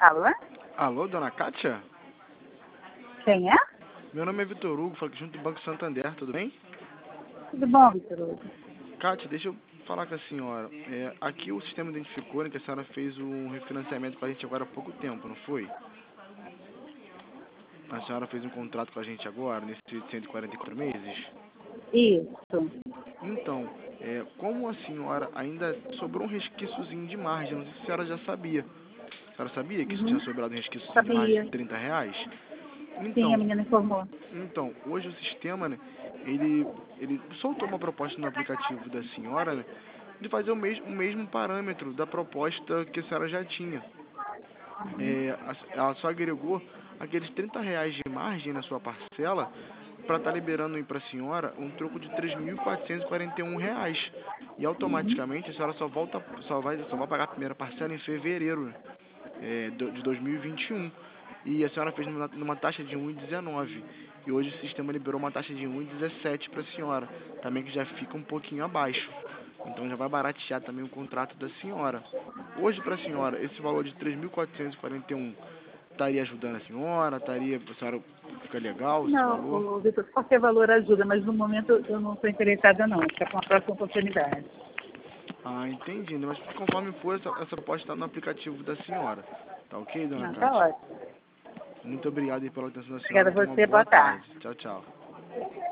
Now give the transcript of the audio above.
Alô? Alô, dona Kátia? Quem é? Meu nome é Vitor Hugo, falo aqui junto do Banco Santander, tudo bem? Tudo bom, Vitor Hugo? Kátia, deixa eu falar com a senhora. Aqui o sistema identificou, né, que a senhora fez um refinanciamento com a gente agora há pouco tempo, não foi? A senhora fez um contrato com a gente agora, nesse de 144 meses? Isso. Então, como a senhora ainda sobrou um resquíciozinho de margem, não sei se a senhora já sabia. A senhora sabia que isso tinha Uhum. sobrado um resquício de margem Sabia. de R$ 30? Sim, a Então, menina informou. hoje o sistema, né, ele soltou uma proposta no aplicativo da senhora, né, de fazer o mesmo parâmetro da proposta que a senhora já tinha. Ela só agregou aqueles R$ 30 de margem na sua parcela para estar liberando aí para a senhora um troco de R$ 3.441. E automaticamente a senhora só vai pagar a primeira parcela em fevereiro, né, de 2021. E a senhora fez numa taxa de 1,19. E hoje o sistema liberou uma taxa de 1,17 para a senhora, também que já fica um pouquinho abaixo. Então já vai baratear também o contrato da senhora. Hoje para a senhora, esse valor de 3.441 estaria ajudando a senhora? A senhora fica legal esse Não, valor? Vitor, qualquer valor ajuda, mas no momento eu não estou interessada não. Fica para uma próxima oportunidade. Ah, entendi. Mas conforme for, essa pode estar no aplicativo da senhora. Tá ok, dona Não, tá Cátia? ótimo. Muito obrigado aí pela atenção da senhora. Obrigada Tenha a uma você, boa boa tarde. tarde. Tchau, tchau.